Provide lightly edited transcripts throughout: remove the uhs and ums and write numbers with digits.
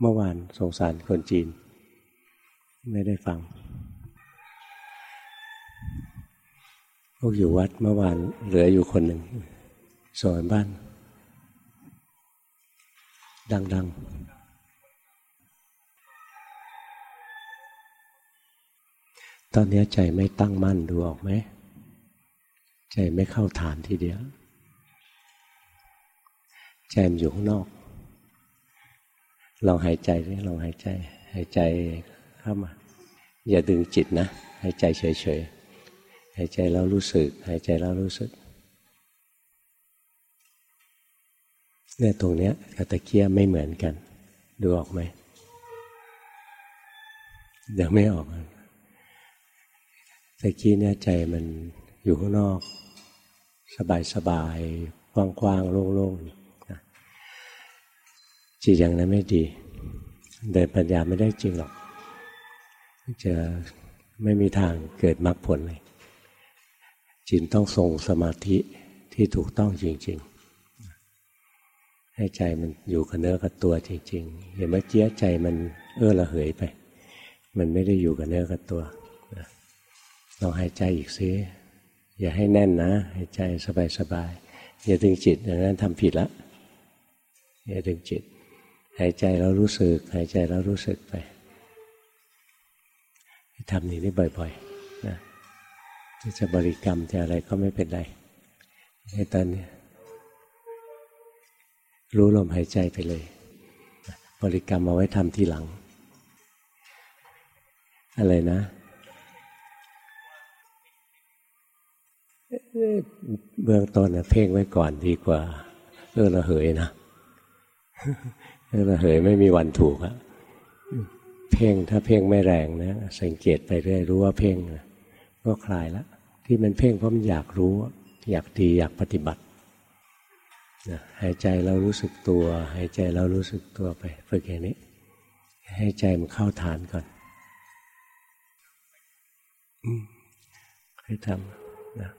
เมื่อวานสงสารคนจีนไม่ได้ฟังพวกอยู่วัดเมื่อวานเหลืออยู่คนหนึ่งสอนบ้านดังๆตอนนี้ใจไม่ตั้งมั่นดูออกไหมใจไม่เข้าฐานทีเดียวใจมันอยู่ข้างนอกลองหายใจดิลองหายใจเข้ามาอย่าดึงจิตนะหายใจเฉยๆหายใจแล้วรู้สึกหายใจแล้วรู้สึกเนี่ยตรงเนี้ยกับตะเกียบไม่เหมือนกันดูออกไหมเดี๋ยวไม่ออกตะกี้เนี่ยใจมันอยู่ข้างนอกสบายๆกว้างๆโล่งๆจิตอย่างนั้นไม่ดีเดินปัญญาไม่ได้จริงหรอกจะไม่มีทางเกิดมรรคผลเลยจิตต้องทรงสมาธิที่ถูกต้องจริงๆให้ใจมันอยู่กับเนื้อกับตัวจริงๆอย่าเมื่อกี้ใจมันระเหยไปมันไม่ได้อยู่กับเนื้อกับตัวลองหายใจอีกซิอย่าให้แน่นนะหายใจสบายๆอย่าดึงจิตอย่างนั้นทำผิดละอย่าดึงจิตหายใจแล้วรู้สึกหายใจแล้วรู้สึกไปทำนี้บ่อยๆนะจะบริกรรมจะอะไรก็ไม่เป็นไรให้ตอนนี้รู้ลมหายใจไปเลยบริกรรมเอาไว้ทำทีหลังอะไรนะเบื้องต้นเพ่งไว้ก่อนดีกว่าระเหยนะระเหยไม่มีวันถูกอะเพ่งถ้าเพ่งไม่แรงนะสังเกตไปเรื่อยรู้ว่าเพ่งก็คลายแล้วที่มันเพ่งเพราะมันอยากรู้อยากดีอยากปฏิบัติหายใจแล้วรู้สึกตัวหายใจแล้วรู้สึกตัวไปฝึกอย่างนี้ให้ใจมันเข้าฐานก่อนให้ทำนะ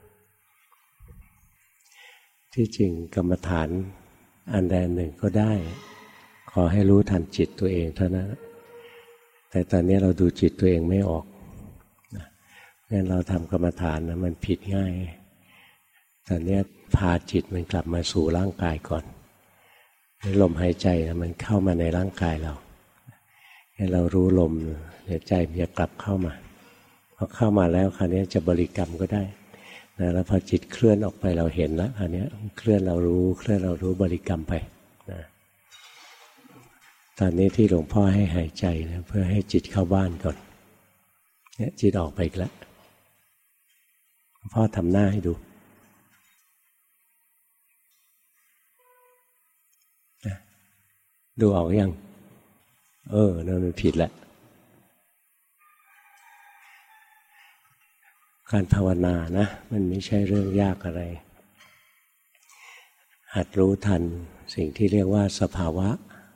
ที่จริงกรรมฐานอันใดหนึ่งก็ได้ขอให้รู้ทันจิตตัวเองเท่านั้นแต่ตอนนี้เราดูจิตตัวเองไม่ออกงั้นเราทำกรรมฐานนะมันผิดง่ายตอนนี้พาจิตมันกลับมาสู่ร่างกายก่อนลมหายใจนะมันเข้ามาในร่างกายเราให้เรารู้ลมเดี๋ยวใจมันจะกลับเข้ามาพอเข้ามาแล้วคราวนี้จะบริกรรมก็ได้นะแล้วพอจิตเคลื่อนออกไปเราเห็นแล้วคราวนี้เคลื่อนเรารู้บริกรรมไปนะตอนนี้ที่หลวงพ่อให้หายใจนะเพื่อให้จิตเข้าบ้านก่อนเนี่ยจิตออกไปอีกแล้วหลวงพ่อทำหน้าให้ดูดูออกยังนั่นมันผิดแล้วการภาวนานะมันไม่ใช่เรื่องยากอะไรหัดรู้ทันสิ่งที่เรียกว่าสภาวะ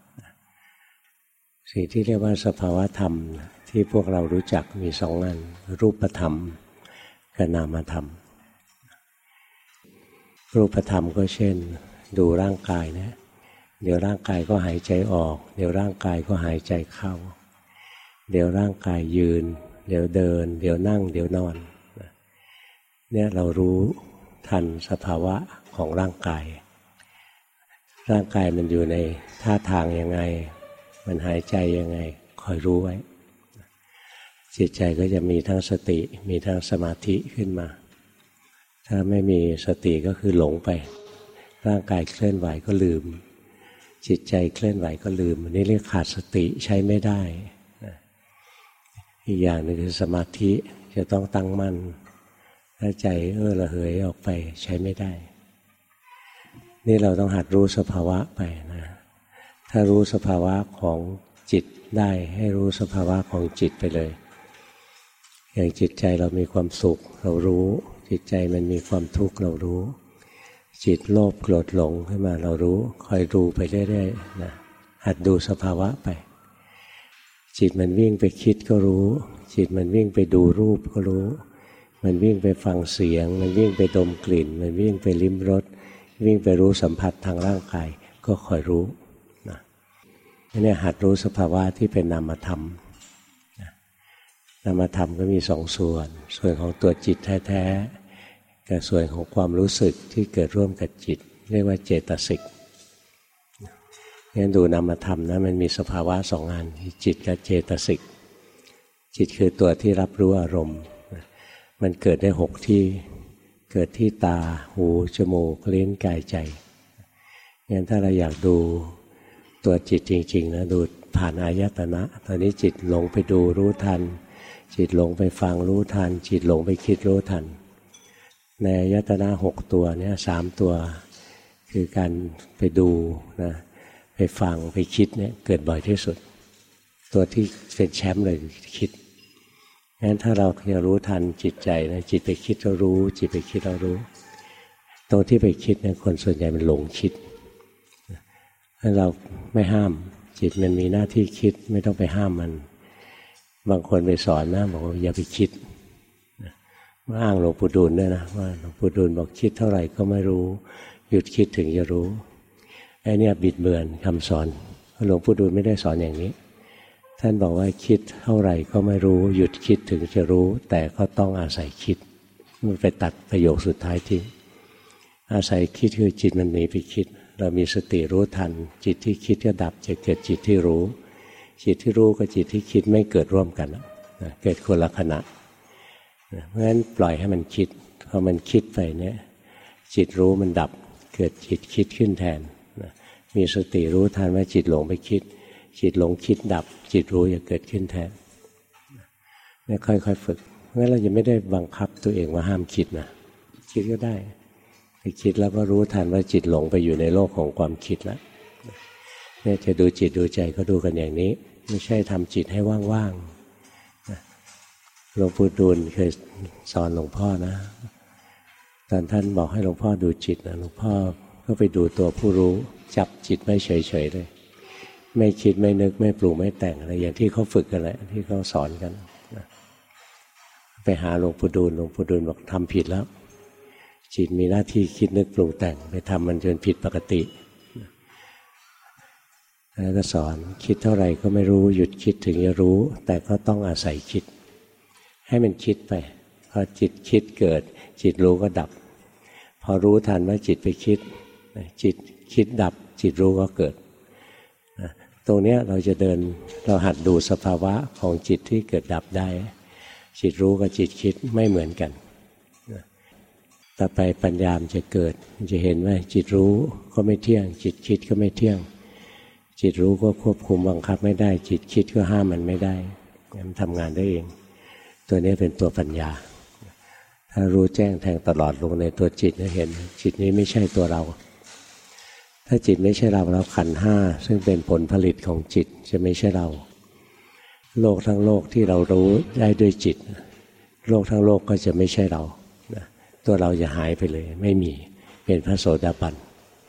สิ่งที่เรียกว่าสภาวะธรรมที่พวกเรารู้จักมีสองอันรูปธรรมกับนามธรรมรูปธรรมก็เช่นดูร่างกายนะเดี๋ยวร่างกายก็หายใจออกเดี๋ยวร่างกายก็หายใจเข้าเดี๋ยวร่างกายยืนเดี๋ยวเดินเดี๋ยวนั่งเดี๋ยวนอนเนี่ยเรารู้ทันสภาวะของร่างกายมันอยู่ในท่าทางยังไงมันหายใจยังไงคอยรู้ไว้จิตใจก็จะมีทั้งสติมีทั้งสมาธิขึ้นมาถ้าไม่มีสติก็คือหลงไปร่างกายเคลื่อนไหวก็ลืมจิตใจเคลื่อนไหวก็ลืมอันนี้เรียกขาดสติใช้ไม่ได้อีกอย่างหนึ่งคือสมาธิจะต้องตั้งมั่นถ้าใจระเหยออกไปใช้ไม่ได้นี่เราต้องหัดรู้สภาวะไปนะถ้ารู้สภาวะของจิตได้ให้รู้สภาวะของจิตไปเลยอย่างจิตใจเรามีความสุขเรารู้จิตใจมันมีความทุกข์เรารู้จิตโลภโกรธหลงขึ้นมาเรารู้คอยดูไปเรื่อยๆนะหัดดูสภาวะไปจิตมันวิ่งไปคิดก็รู้จิตมันวิ่งไปดูรูปก็รู้มันวิ่งไปฟังเสียงมันวิ่งไปดมกลิ่นมันวิ่งไปลิ้มรสวิ่งไปรู้สัมผัสทางร่างกายก็คอยรู้นะเนี่ยหัดรู้สภาวะที่เป็นนามธรรมนามธรรมก็มีสองส่วนของตัวจิตแท้ๆกับส่วนของความรู้สึกที่เกิดร่วมกับจิตเรียกว่าเจตสิกงั้นดูนามธรรมนะมันมีสภาวะสองอันจิตกับเจตสิกจิตคือตัวที่รับรู้อารมณ์มันเกิดได้6ที่เกิดที่ตาหูจมูกลิ้นกายใจงั้นถ้าเราอยากดูตัวจิตจริงๆนะดูผ่านอายตนะตอนนี้จิตหลงไปดูรู้ทันจิตหลงไปฟังรู้ทันจิตหลงไปคิดรู้ทันในอายตนะ6ตัวเนี่ย3ตัวคือการไปดูนะไปฟังไปคิดเนี่ยเกิดบ่อยที่สุดตัวที่เป็นแชมป์เลยคิดงั้นถ้าเราจะรู้ทันจิตใจนะจิตไปคิดเรารู้จิตไปคิดเรารู้ตรงที่ไปคิดเนี่ยคนส่วนใหญ่มันหลงคิดถ้าเราไม่ห้ามจิตมันมีหน้าที่คิดไม่ต้องไปห้ามมันบางคนไปสอนนะบอกว่าอย่าไปคิดมาอ้างหลวงปู่ดูลด้วยนะว่าหลวงปู่ดูลบอกคิดเท่าไหร่ก็ไม่รู้หยุดคิดถึงจะรู้ไอ้เนี่ยบิดเบือนคำสอนหลวงปู่ดูลไม่ได้สอนอย่างนี้ท่านบอกว่าคิดเท่าไหร่ก็ไม่รู้หยุดคิดถึงจะรู้แต่ก็ต้องอาศัยคิดมันไปตัดประโยคสุดท้ายทิ้งอาศัยคิดคือจิตมันหนีไปคิดเรามีสติรู้ทันจิตที่คิดก็ดับจะเกิดจิตที่รู้จิตที่รู้กับจิตที่คิดไม่เกิดร่วมกันเกิดคนละขณะเพราะฉะนั้นปล่อยให้มันคิดพอมันคิดไปเนี่ยจิตรู้มันดับเกิดจิตคิดขึ้นแทนมีสติรู้ทันว่าจิตหลงไปคิดจิตหลงคิดดับจิตรู้จะเกิดขึ้นแทนนี่ค่อยๆฝึกเพราะฉะนั้นเราจะไม่ได้บังคับตัวเองว่าห้ามคิดนะคิดก็ได้ไปคิดแล้วก็รู้ทันว่าจิตหลงไปอยู่ในโลกของความคิดแล้วเนี่ยจะดูจิตดูใจก็ดูกันอย่างนี้ไม่ใช่ทำจิตให้ว่างๆหลวงปู่ดูลเคยสอนหลวงพ่อนะตอนท่านบอกให้หลวงพ่อดูจิตนะหลวงพ่อก็ไปดูตัวผู้รู้จับจิตไม่เฉยๆเลยไม่คิดไม่นึกไม่ปรุงไม่แต่งอะไรอย่างที่เขาฝึกกันแหละที่เขาสอนกันไปหาหลวงปู่ดูลหลวงปู่ดูลบอกทำผิดแล้วจิตมีหน้าที่คิดนึกปรุงแต่งไปทำมันจนผิดปกติแล้วก็สอนคิดเท่าไหร่ก็ไม่รู้หยุดคิดถึงจะรู้แต่ก็ต้องอาศัยคิดให้มันคิดไปพอจิตคิดเกิดจิตรู้ก็ดับพอรู้ทันว่าจิตไปคิดจิตคิดดับจิตรู้ก็เกิดตรงนี้เราจะเดินเราหัดดูสภาวะของจิตที่เกิดดับได้จิตรู้กับจิตคิดไม่เหมือนกันต่อไปปัญญามจะเกิดจะเห็นว่าจิตรู้ก็ไม่เที่ยงจิตคิดก็ไม่เที่ยงจิตรู้ก็ควบคุมบังคับไม่ได้จิตคิดก็ห้ามมันไม่ได้มันทำงานได้เองตัวนี้เป็นตัวปัญญาถ้ารู้แจ้งแทงตลอดลงในตัวจิตจะเห็นจิตนี้ไม่ใช่ตัวเราถ้าจิตไม่ใช่เราแล้วขันธ์ห้าซึ่งเป็นผลผลิตของจิตจะไม่ใช่เราโลกทั้งโลกที่เรารู้ได้ด้วยจิตโลกทั้งโลกก็จะไม่ใช่เราตัวเราจะหายไปเลยไม่มีเป็นพระโสดาบัน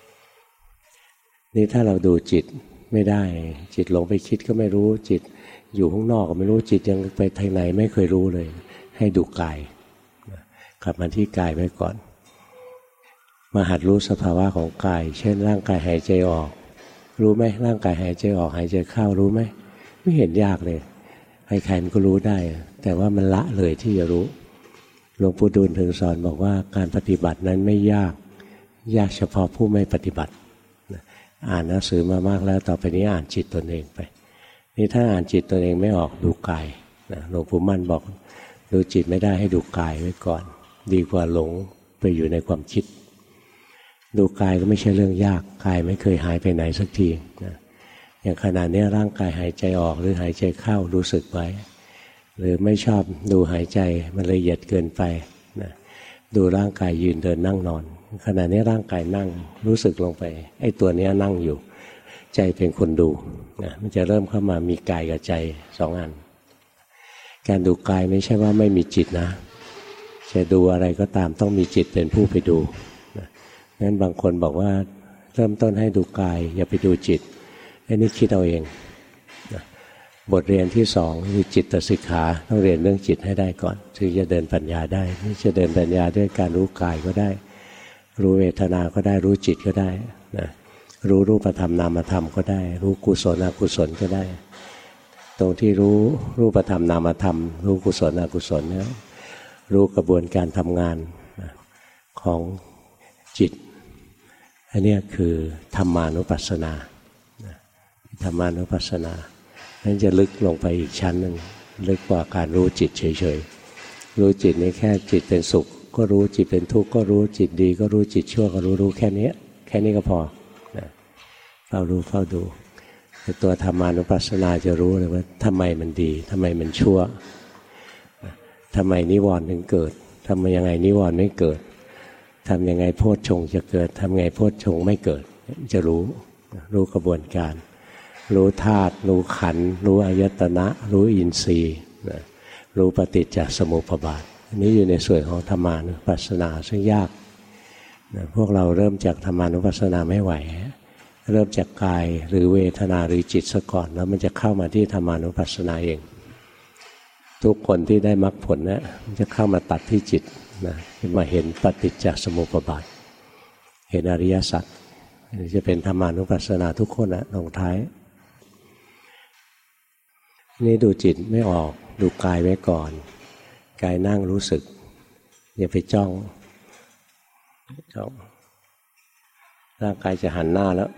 นี่ถ้าเราดูจิตไม่ได้จิตหลงไปคิดก็ไม่รู้จิตอยู่ข้างนอกก็ไม่รู้จิตยังไปทางไหนไม่เคยรู้เลยให้ดูกายกลับมาที่กายไว้ก่อนมาหัดรู้สภาวะของกายเช่นร่างกายหายใจออกรู้ไหมร่างกายหายใจออกหายใจเข้ารู้ไหมไม่เห็นยากเลยใครๆมันก็รู้ได้แต่ว่ามันละเลยที่จะรู้หลวงปู่ดูลถึงสอนบอกว่าการปฏิบัตินั้นไม่ยากเฉพาะผู้ไม่ปฏิบัติอ่านหนังสือมามากแล้วต่อไปนี้อ่านจิตตนเองไปนี่ถ้าอ่านจิตตนเองไม่ออกดูกายหลวงปู่มั่นบอกดูจิตไม่ได้ให้ดูกายไว้ก่อนดีกว่าหลงไปอยู่ในความคิดดูกายก็ไม่ใช่เรื่องยากกายไม่เคยหายไปไหนสักทีนะอย่างขนาดนี้ร่างกายหายใจออกหรือหายใจเข้ารู้สึกไว้หรือไม่ชอบดูหายใจมันละเอียดเกินไปนะดูร่างกายยืนเดินนั่งนอนขณะนี้ร่างกายนั่งรู้สึกลงไปไอ้ตัวนี้นั่งอยู่ใจเป็นคนดูนะมันจะเริ่มเข้ามามีกายกับใจสองอันการดูกายไม่ใช่ว่าไม่มีจิตนะจะดูอะไรก็ตามต้องมีจิตเป็นผู้ไปดูนะงั้นบางคนบอกว่าเริ่มต้นให้ดูกายอย่าไปดูจิตไอ้นี่คิดเอาเองนะบทเรียนที่สองคือจิตสิกขาต้องเรียนเรื่องจิตให้ได้ก่อนถึงจะเดินปัญญาได้นี่จะเดินปัญญาด้วยการรู้กายก็ได้รู้เวทนาก็ได้รู้จิตก็ได้นะรู้รูปธรรมนามธรรมก็ได้รู้กุศลอกุศลก็ได้ตรงที่รู้รูปธรรมนามธรรมรู้กุศลอกุศลเนี่ยรู้กระบวนการทำงานของจิตอันนี้คือธรรมานุปัสสนาธรรมานุปัสสนานั้นจะลึกลงไปอีกชั้นหนึ่งลึกกว่าการรู้จิตเฉยๆรู้จิตนี่แค่จิตเป็นสุขก็รู้จิตเป็นทุกข์ก็รู้จิตดีก็รู้จิตชั่วก็รู้แค่นี้ก็พอเฝ้ารู้เฝ้าดูแต่ตัวธรรมานุปัสสนาจะรู้เลยว่าทำไมมันดีทำไมมันชั่วทำไมนิวรณ์ถึงเกิดทำยังไงนิวรณ์ไม่เกิดทำยังไงโพชฌงค์จะเกิดทำไงโพชฌงค์ไม่เกิดจะรู้กระบวนการรู้ธาตุรู้ขันธ์รู้อายตนะรู้อินทรีย์รู้ปฏิจจสมุปบาทอันนี้อยู่ในส่วนของธรรมานุปัสสนาซึ่งยากพวกเราเริ่มจากธรรมานุปัสสนาไม่ไหวเริ่มจากกายหรือเวทนาหรือจิตซะก่อนแล้วมันจะเข้ามาที่ธรรมานุปัสสนาเองทุกคนที่ได้มรรคผลเนี่ยมันจะเข้ามาตัดที่จิตนะมาเห็นปฏิจจสมุปบาทเห็นอริยสัจจะเป็นธรรมานุปัสสนาทุกคนนะลงท้ายนี่ดูจิตไม่ออกดูกายไว้ก่อนกายนั่งรู้สึกอย่าไปจ้องร่างกายจะหันหน้าแล้ว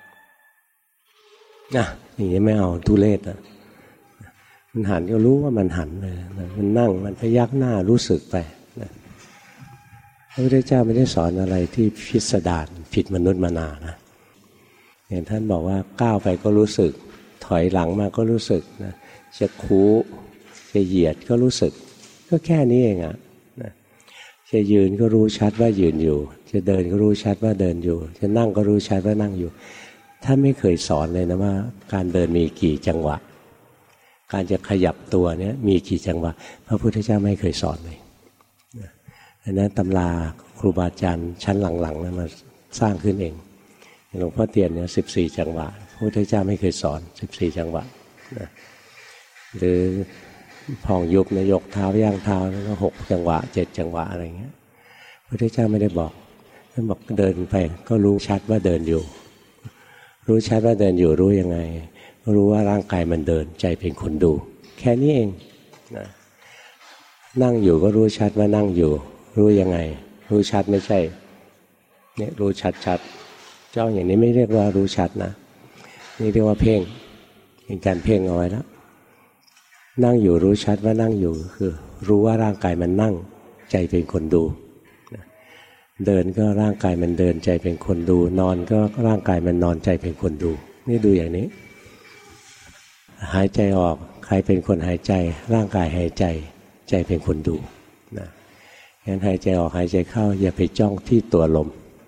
นะอย่างนี้ไม่เอาทุเรศนะมันหันก็รู้ว่ามันหันเลยมันนั่งมันพยักหน้ารู้สึกไปนะพระพุทธเจ้าไม่ได้สอนอะไรที่พิสดารผิดมนุษย์มนานะอย่างท่านบอกว่าก้าวไปก็รู้สึกถอยหลังมาก็รู้สึกนะจะคูจะเหยียดก็รู้สึกก็แค่นี้เองอ่ะจะยืนก็รู้ชัดว่ายืนอยู่จะเดินก็รู้ชัดว่าเดินอยู่จะนั่งก็รู้ชัดว่านั่งอยู่ท่านไม่เคยสอนเลยนะว่าการเดินมีกี่จังหวะการจะขยับตัวเนี่ยมีกี่จังหวะพระพุทธเจ้าไม่เคยสอนเลยอันนั้นตำราครูบาอาจารย์ชั้นหลังๆนั้นมาสร้างขึ้นเองหลวงพ่อเตียนเนี่ย14จังหวะพระพุทธเจ้าไม่เคยสอน14จังหวะหรือพองยุบนะยกเท้าย่างเท้าแล้วก็6จังหวะ7จังหวะอะไรเงี้ยพระพุทธเจ้าไม่ได้บอกท่านบอกเดินไปก็รู้ชัดว่าเดินอยู่รู้ชัดว่าเดินอยู่รู้ยังไงรู้ว่าร่างกายมันเดินใจเป็นคนดูแค่นี้เองนะนั่งอยู่ก็รู้ชัดว่านั่งอยู่รู้ยังไงรู้ชัดไม่ใช่เนี่ยรู้ชัดจ้องอย่างนี้ไม่เรียกว่ารู้ชัดนะนี่เรียกว่าเพ่งเป็นการเพ่งเอาไว้แล้วนั่งอยู่รู้ชัดว่านั่งอยู่คือรู้ว่าร่างกายมันนั่งใจเป็นคนดูเดินก็ร่างกายมันเดินใจเป็นคนดูนอนก็ร่างกายมันนอนใจเป็นคนดูนี่ดูอย่างนี้หายใจออกใครเป็นคนหายใจร่างกายหายใจใจเป็นคนดูนะงั้นหายใจออกหายใจเข้าอย่าไปจ้องที่ตัวลม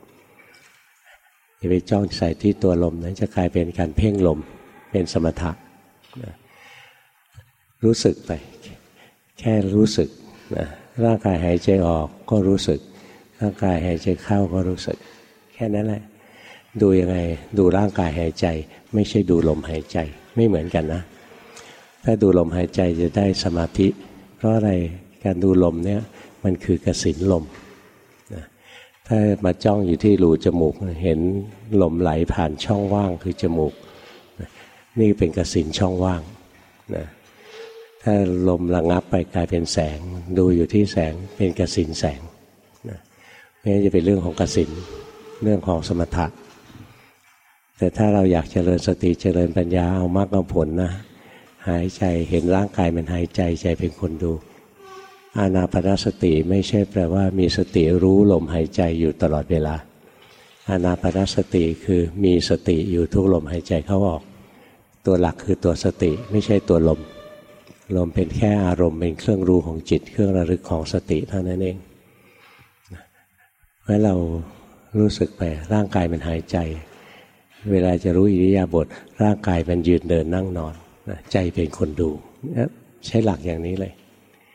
อย่าไปจ้องใส่ที่ตัวลมนั้นจะกลายเป็นการเพ่งลมเป็นสมถะนะรู้สึกไปแค่รู้สึกนะร่างกายหายใจออกก็รู้สึกร่างกายหายใจเข้าก็รู้สึกแค่นั้นแหละดูยังไงดูร่างกายหายใจไม่ใช่ดูลมหายใจไม่เหมือนกันนะถ้าดูลมหายใจจะได้สมาธิเพราะอะไรการดูลมเนี่ยมันคือกสิณลมนะถ้ามาจ้องอยู่ที่รูจมูกเห็นลมไหลผ่านช่องว่างคือจมูกนะนี่เป็นกสิณช่องว่างนะถ้าลมระงับไปกลายเป็นแสงดูอยู่ที่แสงเป็นกสิณแสงนะนี่จะเป็นเรื่องของกสิณเรื่องของสมถะแต่ถ้าเราอยากเจริญสติเจริญปัญญาเอามรรคเอาผลนะหายใจเห็นร่างกายมันหายใจใจเป็นคนดูอานาปานสติไม่ใช่แปลว่ามีสติรู้ลมหายใจอยู่ตลอดเวลาอานาปานสติคือมีสติอยู่ทุกลมหายใจเข้าออกตัวหลักคือตัวสติไม่ใช่ตัวลมเป็นแค่อารมณ์เป็นเครื่องรู้ของจิตเครื่องระลึกของสติเท่านั้นเองเมื่อเรารู้สึกไปร่างกายมันหายใจเวลาจะรู้อิริยาบถร่างกายมันยืนเดินนั่งนอนใจเป็นคนดูใช้หลักอย่างนี้เลย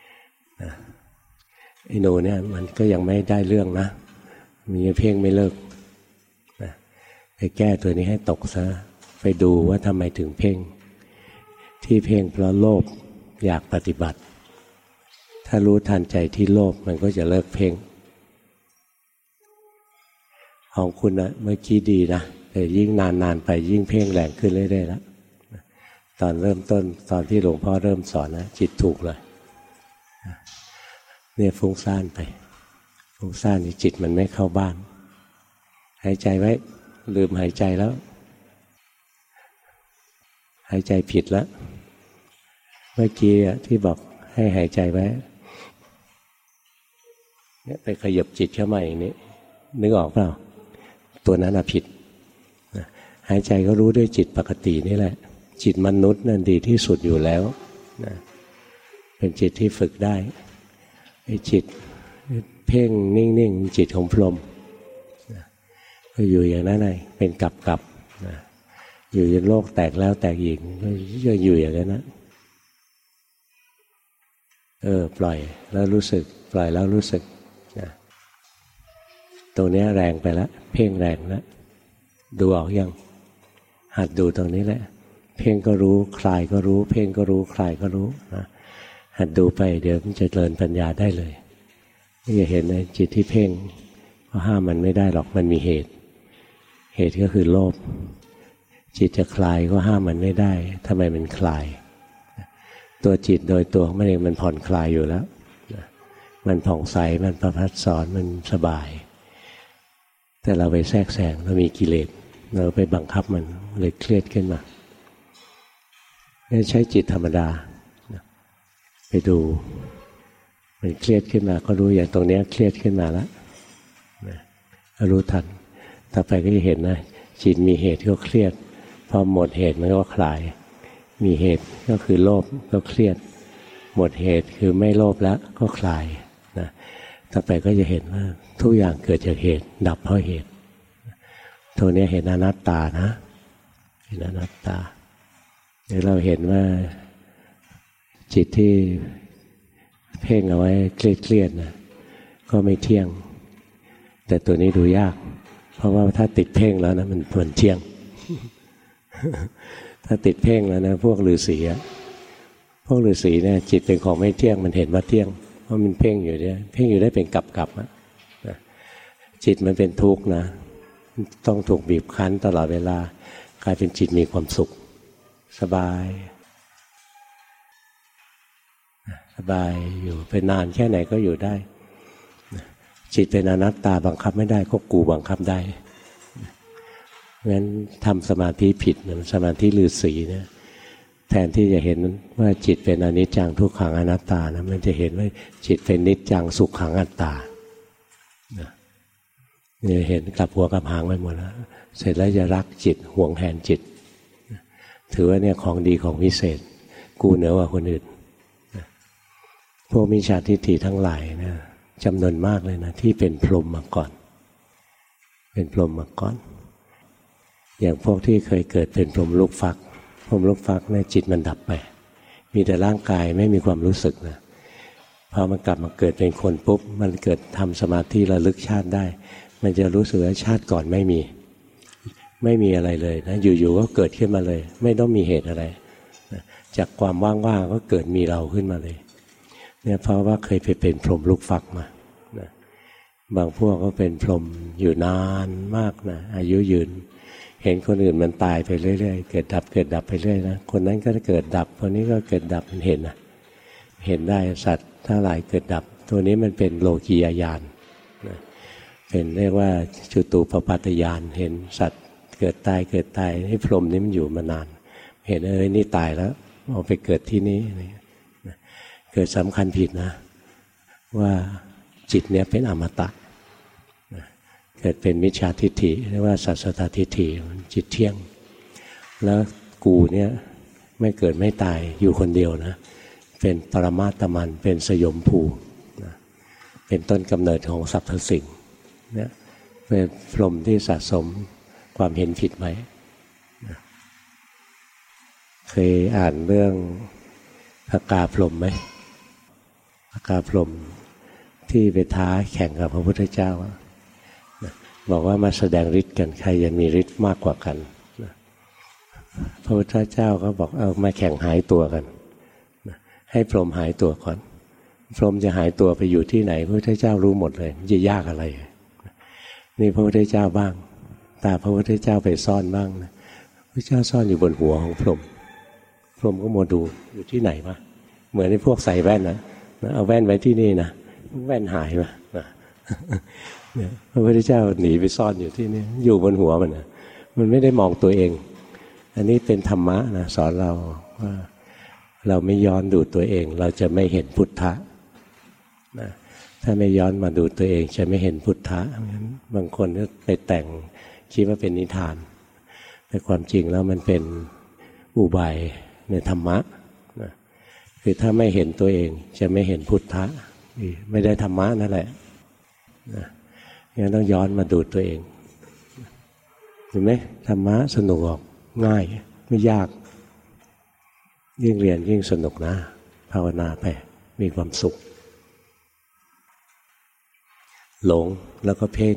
ไอ้หนูเนี่ยมันก็ยังไม่ได้เรื่องนะมีเพ่งไม่เลิกไปแก้ตัวนี้ให้ตกซะไปดูว่าทำไมถึงเพ่งที่เพ่งเพราะโลภอยากปฏิบัติถ้ารู้ทันใจที่โลภมันก็จะเลิกเพ่งของคุณนะเมื่อกี้ดีนะแต่ยิ่งนานๆไปยิ่งเพ่งแรงขึ้นเรื่อยๆแล้วตอนเริ่มต้นตอนที่หลวงพ่อเริ่มสอนนะจิตถูกเลยเนี่ยฟุ้งซ่านไปฟุ้งซ่านนี่จิตมันไม่เข้าบ้านหายใจไว้ลืมหายใจแล้วหายใจผิดแล้วเมื่อกี้ที่บอกให้หายใจไว้เนี่ยไปขยับจิตเข้ามาอย่างนี้นึกออกเปล่าตัวนั้นผิดหายใจก็รู้ด้วยจิตปกตินี่แหละจิตมนุษย์นั่นดีที่สุดอยู่แล้วนะเป็นจิตที่ฝึกได้ไอ้จิตเพ่งนิ่งๆจิตของพรหมนะก็อยู่อย่างนั้นเลยเป็นกับนะอยู่ในโลกแตกแล้วแตกอีกก็อยู่อย่างนั้นนะปล่อยแล้วรู้สึกปล่อยแล้วรู้สึกนะตรงนี้แรงไปแล้วเพ่งแรงแล้วดูออกยังหัดดูตรงนี้แหละเพ่งก็รู้คลายก็รู้เพ่งก็รู้คลายก็รู้นะหัดดูไปเดี๋ยวมันจะเจริญปัญญาได้เลยนี่จะเห็นนะจิตที่เพ่งก็ห้ามมันไม่ได้หรอกมันมีเหตุก็คือโลภจิตจะคลายก็ห้ามมันไม่ได้ทำไมมันคลายตัวจิตโดยตัวมันเองมันผ่อนคลายอยู่แล้วมันผ่องใสมันประภัสสรมันสบายแต่เราไปแทรกแซงเรามีกิเลสเราไปบังคับมันเลยเครียดขึ้นมาเนี่ยใช้จิตธรรมดาไปดูมันเครียดขึ้นมาก็รู้อย่างตรงนี้เครียดขึ้นมาแล้วรู้ทันต่อไปก็จะเห็นนะจิตมีเหตุก็เครียดพอหมดเหตุมันก็คลายมีเหตุก็คือโลภก็เครียดหมดเหตุคือไม่โลภแล้วก็คลายนะต่อไปก็จะเห็นว่าทุกอย่างเกิดจากเหตุดับเพราะเหตุตัวนี้เห็นอนัตตานะเห็นอนัตตาเดี๋ยวเราเห็นว่าจิตที่เพ่งเอาไว้เครียดนะก็ไม่เที่ยงแต่ตัวนี้ดูยากเพราะว่าถ้าติดเพ่งแล้วนะมันเที่ยง ถ้าติดเพ่งแล้วนะพวกฤาษีเนี่ยจิตเป็นของไม่เที่ยงมันเห็นว่าเที่ยงเพราะมันเพ่งอยู่เนี่ยเพ่งอยู่ได้เป็นกับจิตมันเป็นทุกข์นะต้องถูกบีบคั้นตลอดเวลากลายเป็นจิตมีความสุขสบายอยู่เป็นนานแค่ไหนก็อยู่ได้จิตเป็นอนัตตาบังคับไม่ได้ก็กูบังคับได้งั้นทำสมาธิผิดสมาธิฤาษีเนี่ยแทนที่จะเห็นว่าจิตเป็นอนิจจังทุกขังอนัตตานะมันจะเห็นว่าจิตเป็นนิจจังสุขขังอัตตาเนี่ยเห็นกลับหัวกลับหางไปหมดแล้วเสร็จแล้วจะรักจิตหวงแหนจิตถือว่าเนี่ยของดีของวิเศษกูเหนือกว่าคนอื่นพวกมิจฉาทิฏฐิทั้งหลายนะจำนวนมากเลยนะที่เป็นพรหมมาก่อนเป็นพรหมมาก่อนอย่างพวกที่เคยเกิดเป็นพรหมลูกฟักเนี่ยจิตมันดับไปมีแต่ร่างกายไม่มีความรู้สึกนะพอมันกลับมาเกิดเป็นคนปุ๊บมันเกิดทำสมาธิระลึกชาติได้มันจะรู้สึกว่าชาติก่อนไม่มีอะไรเลยนะอยู่ๆก็เกิดขึ้นมาเลยไม่ต้องมีเหตุอะไรจากความว่างๆก็เกิดมีเราขึ้นมาเลยเนี่ยเพราะว่าเคยไปเป็นพรหมลูกฟักมานะบางพวกก็เป็นพรหมอยู่นานมากนะอายุยืนเห็นคนอื่นมันตายไปเรื่อยๆเกิดดับไปเรื่อยนะคนนั้นก็เกิดดับคนนี้ก็เกิดดับมันเห็นนะเห็นได้สัตว์ทั้งหลายเกิดดับตัวนี้มันเป็นโลกียญาณนะเป็นเรียกว่าจุตูปปัฏฐญาณเห็นสัตว์เกิดตายให้พรหมนี่มันอยู่มานานเห็นนี่ตายแล้วเอาไปเกิดที่นี้เกิดสำคัญผิดนะว่าจิตเนี่ยเป็นอมตะเกิดเป็นมิจฉาทิฏฐิเรียกว่าสัสสตทิฏฐิจิตเที่ยงแล้วกูเนี่ยไม่เกิดไม่ตายอยู่คนเดียวนะเป็นปรมาตมันเป็นสยมภูนะเป็นต้นกำเนิดของสรรพสิ่งเนี่ยเป็นพรหมที่สะสมความเห็นผิดไว้นะเคยอ่านเรื่องพกาพรหมไหมพกาพรหมที่ไปท้าแข่งกับพระพุทธเจ้าบอกว่ามาแสดงฤทธิ์กันใครจะมีฤทธิ์มากกว่ากันพระพุทธเจ้าก็บอกเอามาแข่งหายตัวกันให้พรหมหายตัวก่อนพรหมจะหายตัวไปอยู่ที่ไหนพระพุทธเจ้ารู้หมดเลยจะยากอะไรนี่พระพุทธเจ้าบ้างตาพระพุทธเจ้าไปซ่อนบ้างนะพระเจ้าซ่อนอยู่บนหัวของพรหมพรหมก็มาดูอยู่ที่ไหนวะเหมือนในพวกใส่แว่นนะเอาแว่นไว้ที่นี่นะแว่นหายมาพระพุทธเจ้าหนีไปซ่อนอยู่ที่นี่อยู่บนหัวมันนะมันไม่ได้มองตัวเองอันนี้เป็นธรรมะนะสอนเราว่าเราไม่ย้อนดูตัวเองเราจะไม่เห็นพุทธะนะถ้าไม่ย้อนมาดูตัวเองจะไม่เห็นพุทธะบางคนก็ไปแต่งคิดว่าเป็นนิทานแต่ความจริงแล้วมันเป็นอุบายในธรรมะนะคือถ้าไม่เห็นตัวเองจะไม่เห็นพุทธะไม่ได้ธรรมะนั่นแหละนะงั้นต้องย้อนมาดูตัวเองเห็นไหมธรรมะสนุกออกง่ายไม่ยากยิ่งเรียนยิ่งสนุกนะภาวนาไปมีความสุขหลงแล้วก็เพ่ง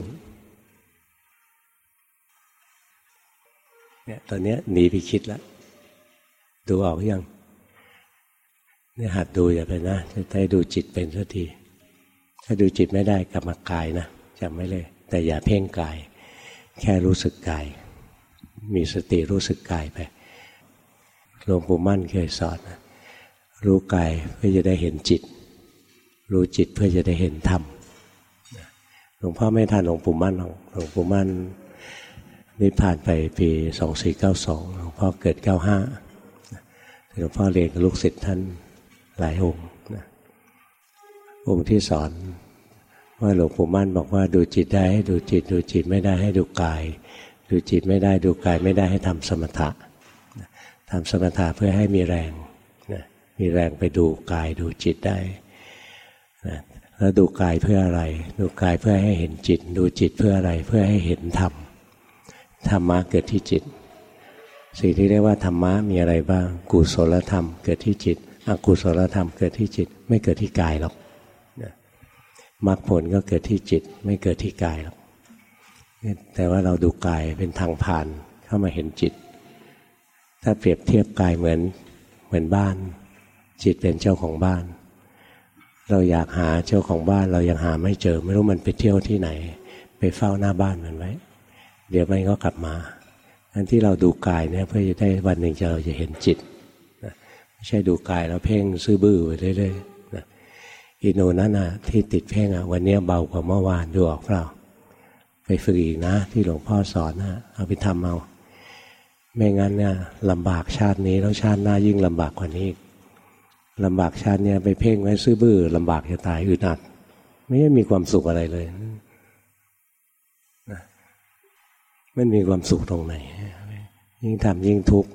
เนี่ยตอนนี้หนีไปคิดแล้วดูออกยังเนี่ยหัดดูอย่าไปนะจะได้ดูจิตเป็นสักทีถ้าดูจิตไม่ได้กลับมากายนะจำไว้เลยแต่อย่าเพ่งกายแค่รู้สึกกายมีสติรู้สึกกายไปหลวงปู่มั่นเคยสอนนะรู้กายเพื่อจะได้เห็นจิตรู้จิตเพื่อจะได้เห็นธรรมหลวงพ่อไม่ทันหลวงปู่มั่นหรอกหลวงปู่มั่นนิพพานไปปี2492หลวงพ่อเกิด95หลวงพ่อเรียนกับลูกศิษย์ท่านหลายองค์นะองค์ที่สอนว่าหลวงปู่มั่นบอกว่าดูจิตได้ให้ดูจิตดูจิตไม่ได้ให้ดูกายดูจิตไม่ได้ดูกายไม่ได้ให้ทำสมถะทำสมถะเพื่อให้มีแรงนะมีแรงไปดูกายดูจิตได้นะแล้วดูกายเพื่ออะไรดูกายเพื่อให้เห็นจิตดูจิตเพื่ออะไรเพื่อให้เห็นธรรมธรรมะเกิดที่จิตสิ่งที่เรียกว่าธรรมะมีอะไรบ้างกุศลธรรมเกิดที่จิตอกุศลธรรมเกิดที่จิตไม่เกิดที่กายหรอกมรรคผลก็เกิดที่จิตไม่เกิดที่กายหรอกแต่ว่าเราดูกายเป็นทางผ่านเข้ามาเห็นจิตถ้าเปรียบเทียบกายเหมือนบ้านจิตเป็นเจ้าของบ้านเราอยากหาเจ้าของบ้านเรายังหาไม่เจอไม่รู้มันไปเที่ยวที่ไหนไปเฝ้าหน้าบ้านมันไว้เดี๋ยวมันก็กลับมาอันที่เราดูกายเนี่ยเพื่อจะได้วันหนึ่งเราจะเห็นจิตนะไม่ใช่ดูกายแล้วเพ่งซื่อบื้อไปเรื่อยๆนะอีโนนั่นน่ะที่ติดเพ่งวันนี้เบากว่าเมื่อวานดูออกเปล่าไปฝึกอีกนะที่หลวงพ่อสอนนะเอาไปทำเอาไม่งั้นเนี่ยลำบากชาตินี้แล้วชาติหน้ายิ่งลำบากกว่านี้ลำบากชาติเนี่ยไปเพ่งไว้ซื่อบื้อลำบากจะตายอึดอัดไม่ได้มีความสุขอะไรเลยไม่มีความสุขตรงไหนยิ่งทำยิ่งทุกข์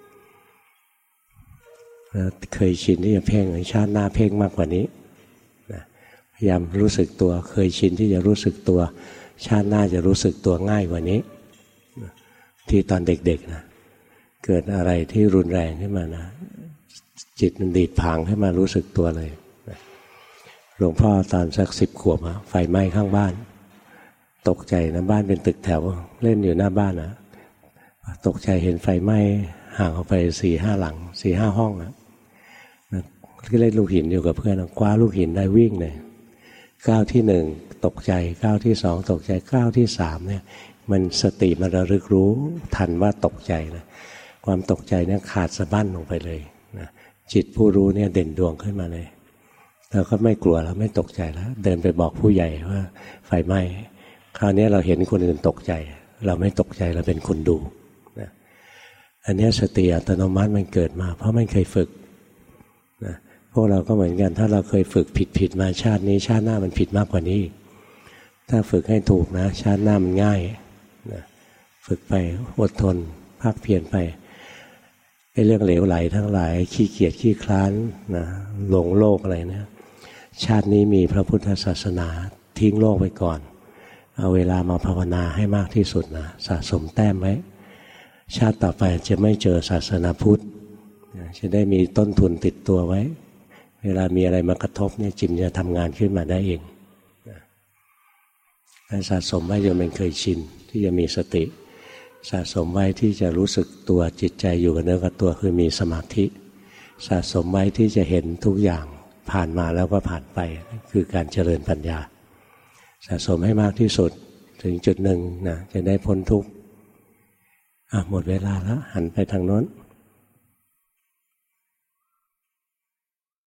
เคยชินที่จะเพ่งชาติหน้าเพ่งมากกว่านี้พยายามรู้สึกตัวเคยชินที่จะรู้สึกตัวชาติหน้าจะรู้สึกตัวง่ายกว่านี้ที่ตอนเด็กๆนะเกิดอะไรที่รุนแรงขึ้นมานะจิตมันดีดผางให้มารู้สึกตัวเลยหลวงพ่อตอนสัก10 ขวบไฟไหม้ข้างบ้านตกใจนะบ้านเป็นตึกแถวเล่นอยู่หน้าบ้านนะตกใจเห็นไฟไหม้ห่างออกไป4-5 หลัง 4-5 ห้องนะก็เล่นลูกหินอยู่กับเพื่อนคว้าลูกหินได้วิ่งเลยก้าวที่1ตกใจก้าวที่2ตกใจก้าวที่3เนี่ยมันสติมันระลึกรู้ทันว่าตกใจนะความตกใจเนี่ยขาดสะบั้นลงไปเลยนะจิตผู้รู้เนี่ยเด่นดวงขึ้นมาเลยเราก็ไม่กลัวแล้วไม่ตกใจแล้วเดินไปบอกผู้ใหญ่ว่าไฟไหม้คราวนี้เราเห็นคนอื่นตกใจเราไม่ตกใจเราเป็นคนดูนะอันนี้สติอัตโนมัติมันเกิดมาเพราะมันเคยฝึกนะพวกเราก็เหมือนกันถ้าเราเคยฝึกผิดมาชาตินี้ชาติหน้ามันผิดมากกว่านี้ถ้าฝึกให้ถูกนะชาติหน้ามันง่ายนะฝึกไปอดทนภาคเพียรไปไอ้เรื่องเหลวไหลทั้งหลายขี้เกียจขี้คลานนะหลงโลกอะไรเนี่ยชาตินี้มีพระพุทธศาสนาทิ้งโลกไปก่อนเอาเวลามาภาวนาให้มากที่สุดนะสะสมแต้มไว้ชาติต่อไปจะไม่เจอศาสนาพุทธจะได้มีต้นทุนติดตัวไว้เวลามีอะไรมากระทบเนี่ยจิตจะทำงานขึ้นมาได้เองสะสมไว้จนมันเคยชินที่จะมีสติสะสมไว้ที่จะรู้สึกตัวจิตใจอยู่กับเนื้อกับตัวคือมีสมาธิสะสมไว้ที่จะเห็นทุกอย่างผ่านมาแล้วก็ผ่านไปคือการเจริญปัญญาสะสมให้มากที่สุดถึงจุดหนึ่งนะจะได้พ้นทุกข์หมดเวลาแล้วหันไปทางโน้น